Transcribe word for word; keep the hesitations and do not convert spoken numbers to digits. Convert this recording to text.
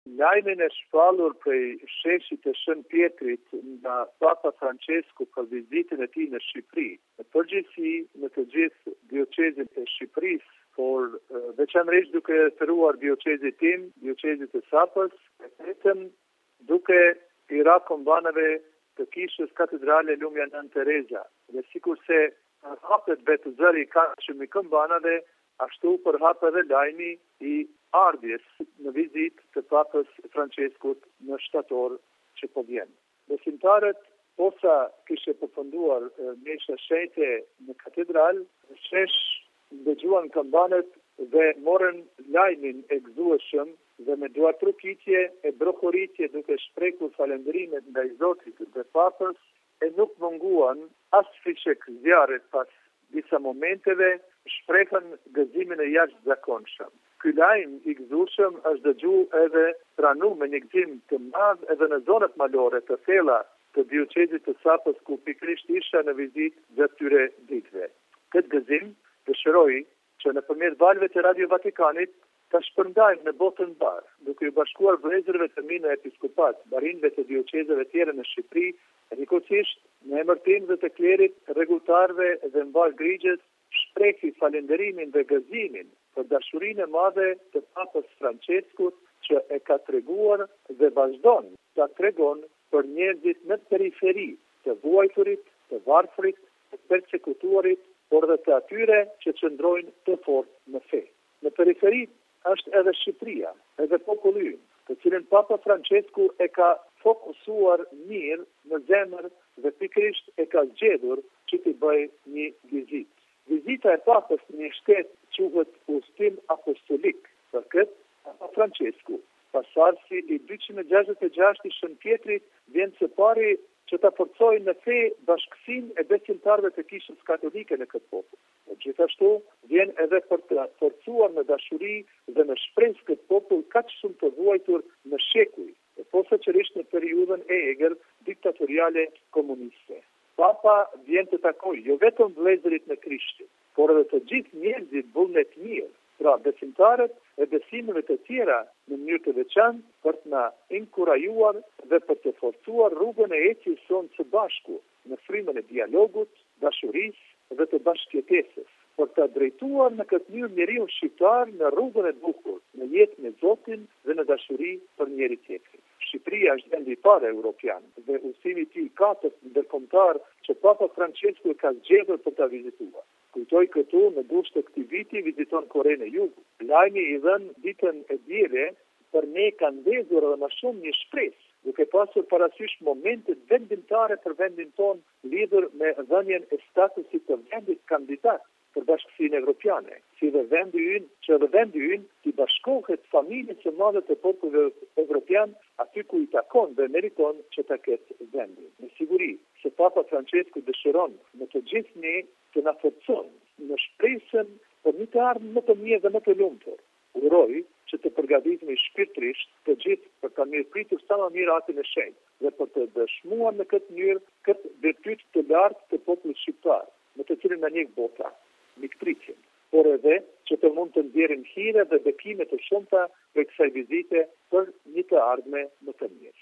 Lajmin e shpallur prej sheshit të Shën Pjetrit nga Papa Francesku për vizitën e tij në Shqipëri, në përgjithësi në të gjithë dioqezin e Shqipërisë, por veçanërisht duke referuar dioqezit tim, dioqezit të Sapës, vetëm duke i ra kombanave të kishës katedrale Lumja Nën Tereza. Dhe sikurse hapet vetë zëri ka shumë i kombanave, ashtu përhap edhe lajmi i ardhjes në vizitë të Papës Franceskut në shtator që po vjen. Besimtarët, posa kishe përfunduar mesha shenjte në katedral, shesh dëgjuan kambanet dhe morën lajmin e gëzueshëm dhe me duartrukitje e brohoritje duke shprekur falendrimet ndaj Zotit dhe Papës, e nuk munguan as fishek zjarret pas disa momenteve, shprehën gëzimin e jashtëzakonshëm. Ky lajm i gëzueshëm është dëgju edhe pranu me një gëzim të madh edhe në zonat malore të thella të dioqezit të Sapës, ku pikërisht isha në vizitë gjatë këtyre ditëve. Këtë gëzim dëshiroj që nëpërmjet valëve të Radio Vatikanit ta shpërndajmë në botën mbar, duke u bashkuar vëllezërve të mi në episkopat, barinëve të dioqezave tjera në Shqipëri, rikosisht në emër tim dhe të klerit, rregullarëve dhe mbar grigjes, shprehi falënderimin dhe gëzimin për dashurinë e madhe të Papës Franceskut që e ka treguar dhe vazhdon ta tregon për njerëzit në periferi, të vuajturit, të varfrit, të persekutuarit, por dhe të atyre që qëndrojnë të fortë në fe. Në periferi është edhe Shqipëria, edhe populli ynë, të cilën Papa Francesku e ka fokusuar mirë në zemër dhe pikërisht e ka zgjedhur që t'i bëjë një vizitë. Vizita e Papës në një shtet quhet udhëtim apostolik. Për këtë, Papa Francesku, pasardhësi i dyqind e gjashtëdhjetë e gjashtë i Shën Pjetrit, vjen së pari që ta forcojë në fe bashkësinë e besimtarëve të kishës katolike në këtë popull. Por gjithashtu vjen edhe për të forcuar në dashuri dhe në shpresë këtë popull kaq shumë të vuajtur në shekuj, e posaçërisht në periudhën e egër diktatoriale komuniste. Papa vjen të takojë jo vetëm vëllezërit në Krishtin, por edhe të gjithë njerëzit vullnet mirë, pra besimtarët e besimeve të tjera në mënyrë të veçantë për të na inkurajuar dhe për të forcuar rrugën e ecjes sonë së bashku në frymën e dialogut, dashurisë dhe të bashkëjetesës, për të drejtuar në këtë mënyrë njeriu shqiptar në rrugën e bukur, në jetë me Zotin dhe në dashuri për njeri tjetrin. Shqipëria është vendi i parë evropian dhe udhëtimi i tij katërt ndërkombëtar që Papa Francesku e ka zgjedhur për ta vizituar. Kujtoj këtu në gusht të këtij viti viziton Korenë e Jugut. Lajmi i dhënë ditën e diele për ne ka ndezur edhe më shumë një shpresë, duke pasur parasysh momentet vendimtare për vendin tonë lidhur me dhënien e statusit të vendit kandidat për bashkësinë evropiane, si dhe vendi ynë, që edhe vendi ynë t'i bashkohet familjes së madhe të popullit evropian aty ku i takon dhe meriton që ta ketë vendin. Me siguri se Papa Francesku dëshiron në të gjithë ne të na forcon në shpresën për një të ardhmen më të mirë dhe më të lumtur. Uroj që të përgatitemi shpirtërisht të gjithë për ta mirëpritur sa më mirë atin e shenjtë dhe për të dëshmuar në këtë mënyrë këtë virtyt të lartë të popullit shqiptar, në të cilin na njeh bota, mikpritjen, por edhe që të mund të nxjerrim hire dhe bekime të shumta për kësaj vizite për një të ardhme më të mirë.